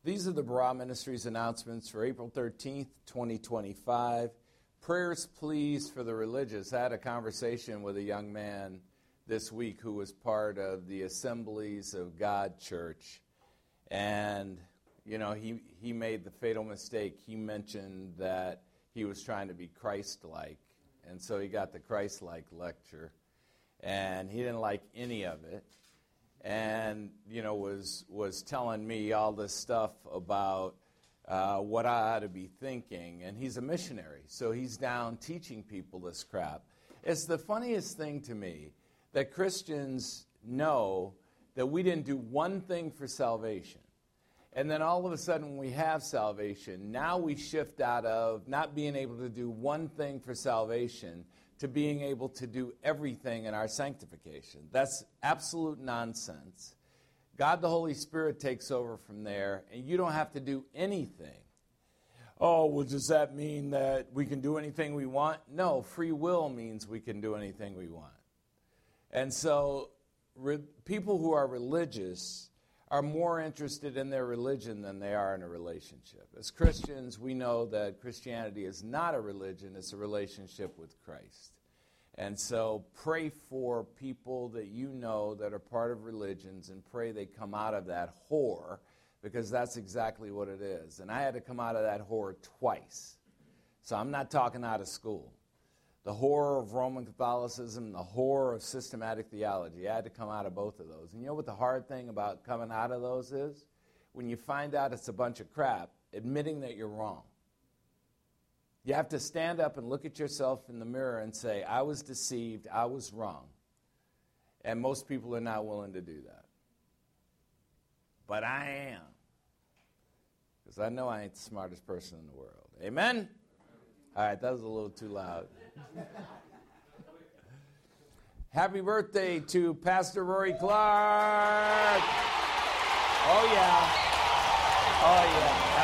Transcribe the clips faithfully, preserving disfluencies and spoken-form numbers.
These are the Barah Ministries announcements for April thirteenth, twenty twenty-five. Prayers, please, for the religious. I had a conversation with a young man this week who was part of the Assemblies of God Church. And, you know, he, he made the fatal mistake. He mentioned that he was trying to be Christ-like. And so he got the Christ-like lecture. And he didn't like any of it. And, you know, was was telling me all this stuff about uh, what I ought to be thinking. And he's a missionary, so he's down teaching people this crap. It's the funniest thing to me that Christians know that we didn't do one thing for salvation. And then all of a sudden when we have salvation, now we shift out of not being able to do one thing for salvation to being able to do everything in our sanctification. That's absolute nonsense. God the Holy Spirit takes over from there, and you don't have to do anything. Oh, well, does that mean that we can do anything we want? No, free will means we can do anything we want. And so re- people who are religious are more interested in their religion than they are in a relationship. As Christians, we know that Christianity is not a religion, it's a relationship with Christ. And so pray for people that you know that are part of religions and pray they come out of that whore, because that's exactly what it is. And I had to come out of that whore twice. So I'm not talking out of school. The horror of Roman Catholicism, the horror of systematic theology. I had to come out of both of those. And you know what the hard thing about coming out of those is? When you find out it's a bunch of crap, admitting that you're wrong. You have to stand up and look at yourself in the mirror and say, I was deceived, I was wrong. And most people are not willing to do that. But I am. Because I know I ain't the smartest person in the world. Amen? All right, that was a little too loud. Happy birthday to Pastor Rory Clark. Oh, yeah. Oh, yeah,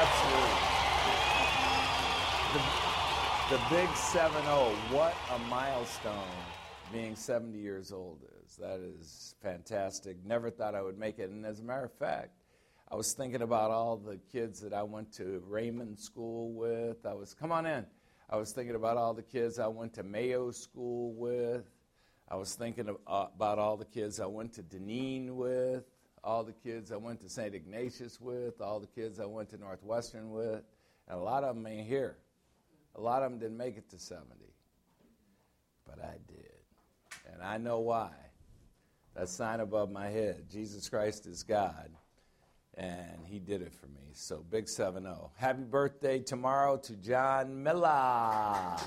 absolutely. The, the big seven oh, what a milestone being seventy years old is. That is fantastic. Never thought I would make it. And as a matter of fact, I was thinking about all the kids that I went to Raymond School with. I was, come on in. I was thinking about all the kids I went to Mayo School with. I was thinking of, uh, about all the kids I went to Deneen with, all the kids I went to Saint Ignatius with, all the kids I went to Northwestern with, and a lot of them ain't here. A lot of them didn't make it to seventy, but I did, and I know why. That sign above my head, Jesus Christ is God, and he did it for me. So big seven oh. Happy birthday tomorrow to John Miller.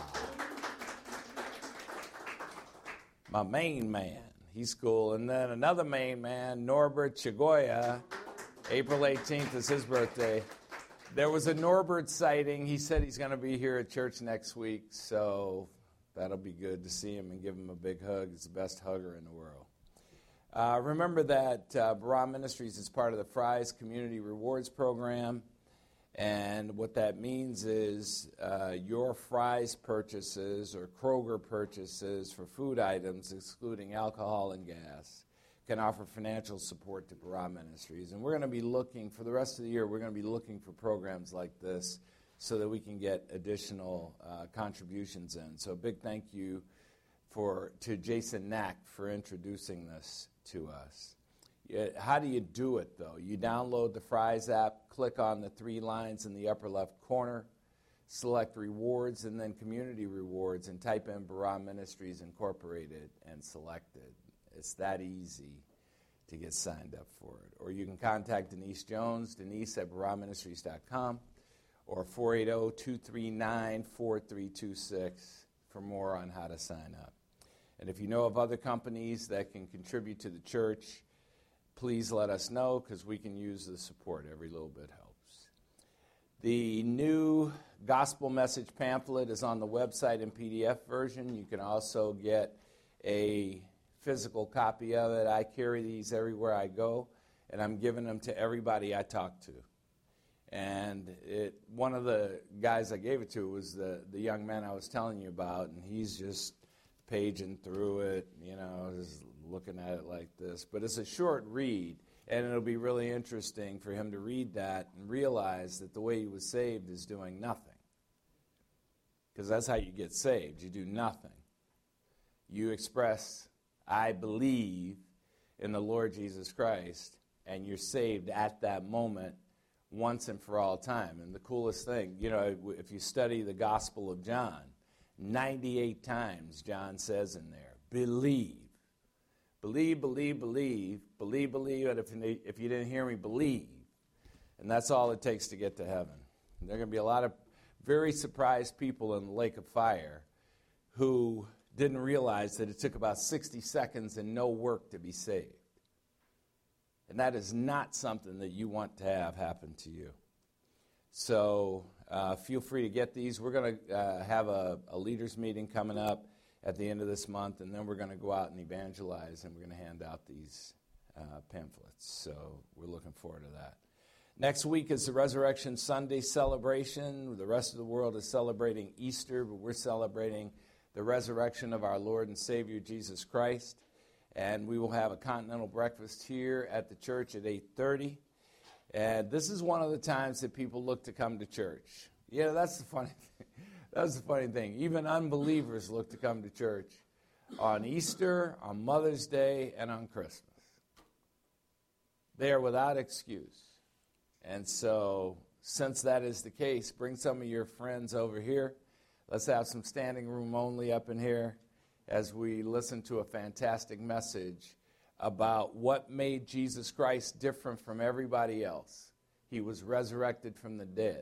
My main man. He's cool. And then another main man, Norbert Chagoya. April eighteenth is his birthday. There was a Norbert sighting. He said he's going to be here at church next week, so that'll be good to see him and give him a big hug. He's the best hugger in the world. Uh, remember that uh, Barah Ministries is part of the Fry's Community Rewards Program, and what that means is uh, your Fry's purchases or Kroger purchases for food items, excluding alcohol and gas, can offer financial support to Barah Ministries. And we're going to be looking, for the rest of the year, we're going to be looking for programs like this so that we can get additional uh, contributions in. So a big thank you for to Jason Knack for introducing this to us. How do you do it, though? You download the Fry's app, click on the three lines in the upper left corner, select Rewards and then Community Rewards, and type in Barah Ministries Incorporated and select it. It's that easy to get signed up for it. Or you can contact Denise Jones, Denise at barah ministries dot com, or four eight zero, two three nine, four three two six for more on how to sign up. And if you know of other companies that can contribute to the church, please let us know, because we can use the support. Every little bit helps. The new gospel message pamphlet is on the website in P D F version. You can also get a physical copy of it. I carry these everywhere I go, and I'm giving them to everybody I talk to. And it, one of the guys I gave it to was the, the young man I was telling you about, and he's just paging through it, you know, just looking at it like this. But it's a short read. And it'll be really interesting for him to read that and realize that the way he was saved is doing nothing. Because that's how you get saved. You do nothing. You express, I believe in the Lord Jesus Christ, and you're saved at that moment once and for all time. And the coolest thing, you know, if you study the Gospel of John, ninety-eight times John says in there, believe. Believe, believe, believe, believe, believe, and if you, if you didn't hear me, believe. And that's all it takes to get to heaven. And there are going to be a lot of very surprised people in the lake of fire who didn't realize that it took about sixty seconds and no work to be saved. And that is not something that you want to have happen to you. So uh, feel free to get these. We're going to uh, have a, a leaders meeting coming up at the end of this month, and then we're going to go out and evangelize, and we're going to hand out these uh, pamphlets. So we're looking forward to that. Next week is the Resurrection Sunday celebration. The rest of the world is celebrating Easter, but we're celebrating the resurrection of our Lord and Savior Jesus Christ. And we will have a continental breakfast here at the church at eight thirty. And this is one of the times that people look to come to church. Yeah, that's the funny thing. That's the funny thing. Even unbelievers look to come to church on Easter, on Mother's Day, and on Christmas. They are without excuse. And so, since that is the case, bring some of your friends over here. Let's have some standing room only up in here as we listen to a fantastic message about what made Jesus Christ different from everybody else. He was resurrected from the dead.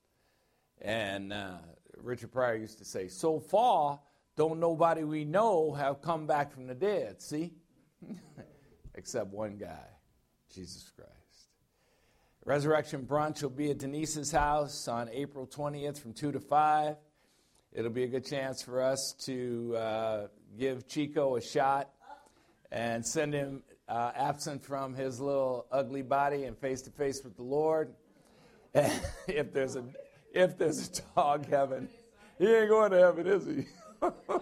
And uh, Richard Pryor used to say, so far, don't nobody we know have come back from the dead, see? Except one guy, Jesus Christ. Resurrection Brunch will be at Denise's house on April twentieth from two to five. It'll be a good chance for us to uh, give Chico a shot and send him uh, absent from his little ugly body and face-to-face with the Lord. And if there's a if there's a dog heaven, he ain't going to heaven, is he? All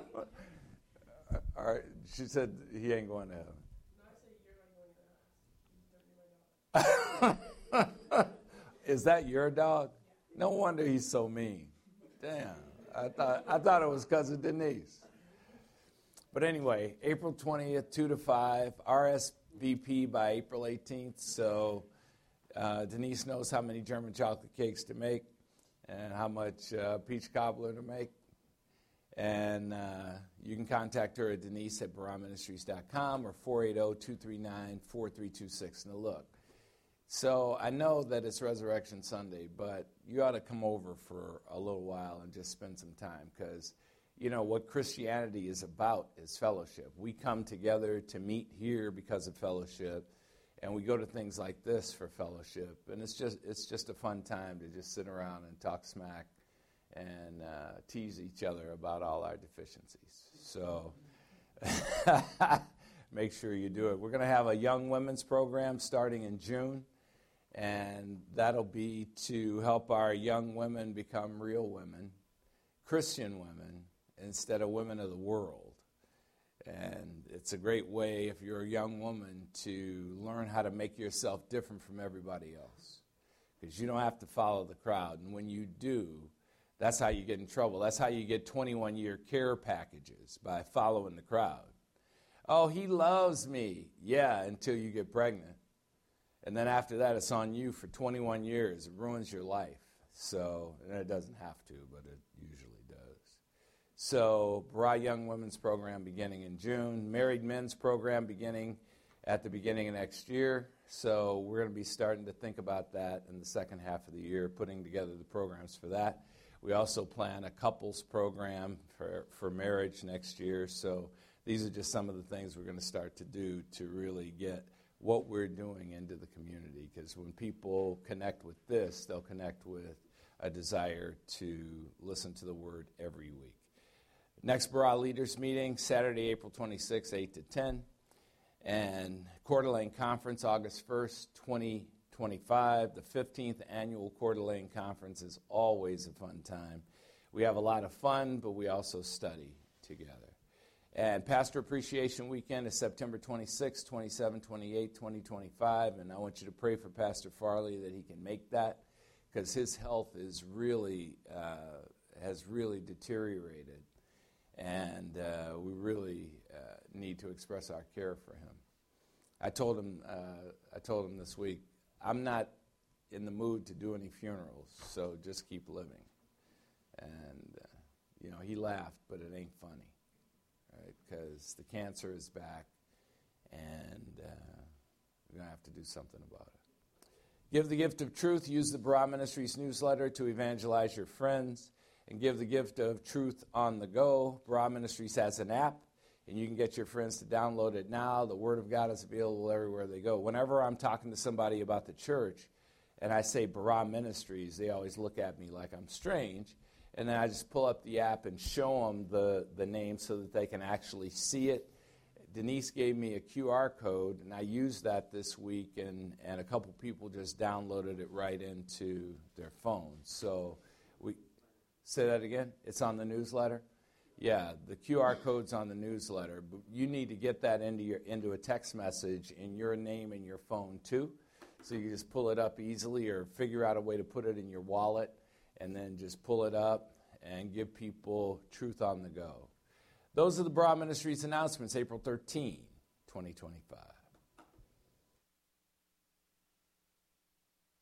right, she said he ain't going to heaven. Is that your dog? No wonder he's so mean. Damn, I thought I thought it was because of Denise. But anyway, April twentieth, two to five, R S V P by April eighteenth. So uh, Denise knows how many German chocolate cakes to make and how much uh, peach cobbler to make. And uh, you can contact her at Denise at barah ministries dot com or four eight zero, two three nine, four three two six. Now look, so I know that it's Resurrection Sunday, but you ought to come over for a little while and just spend some time because, you know, what Christianity is about is fellowship. We come together to meet here because of fellowship, and we go to things like this for fellowship. And it's just it's just a fun time to just sit around and talk smack and uh, tease each other about all our deficiencies. So make sure you do it. We're going to have a young women's program starting in June, and that'll be to help our young women become real women, Christian women, instead of women of the world. And it's a great way, if you're a young woman, to learn how to make yourself different from everybody else. Because you don't have to follow the crowd. And when you do, that's how you get in trouble. That's how you get twenty-one year care packages, by following the crowd. Oh, he loves me. Yeah, until you get pregnant. And then after that, it's on you for twenty-one years. It ruins your life. So, and it doesn't have to, but it usually does. So, Barah Young Women's Program beginning in June. Married Men's Program beginning at the beginning of next year. So, we're going to be starting to think about that in the second half of the year, putting together the programs for that. We also plan a couples program for, for marriage next year. So, these are just some of the things we're going to start to do to really get what we're doing into the community. Because when people connect with this, they'll connect with a desire to listen to the Word every week. Next Barah Leaders Meeting, Saturday, April twenty-sixth, eight to ten. And Coeur d'Alene Conference, August first, twenty twenty-five. The fifteenth Annual Coeur d'Alene Conference is always a fun time. We have a lot of fun, but we also study together. And Pastor Appreciation Weekend is September twenty-sixth, twenty-seventh, twenty-eighth, twenty twenty-five. And I want you to pray for Pastor Farley that he can make that, because his health is really uh, has really deteriorated. And uh, we really uh, need to express our care for him. I told him, uh, I told him this week, I'm not in the mood to do any funerals, so just keep living. And, uh, you know, he laughed, but it ain't funny, right? Because the cancer is back, and uh, we're going to have to do something about it. Give the gift of truth. Use the Barah Ministries newsletter to evangelize your friends. And give the gift of truth on the go. Barah Ministries has an app, and you can get your friends to download it now. The Word of God is available everywhere they go. Whenever I'm talking to somebody about the church, and I say Barah Ministries, they always look at me like I'm strange. And then I just pull up the app and show them the, the name so that they can actually see it. Denise gave me a Q R code, and I used that this week, and, and a couple people just downloaded it right into their phones. So we... Say that again? It's on the newsletter? Yeah, the Q R code's on the newsletter. But you need to get that into your into a text message in your name in your phone too. So you can just pull it up easily or figure out a way to put it in your wallet and then just pull it up and give people truth on the go. Those are the Barah Ministries announcements, April thirteenth, twenty twenty-five.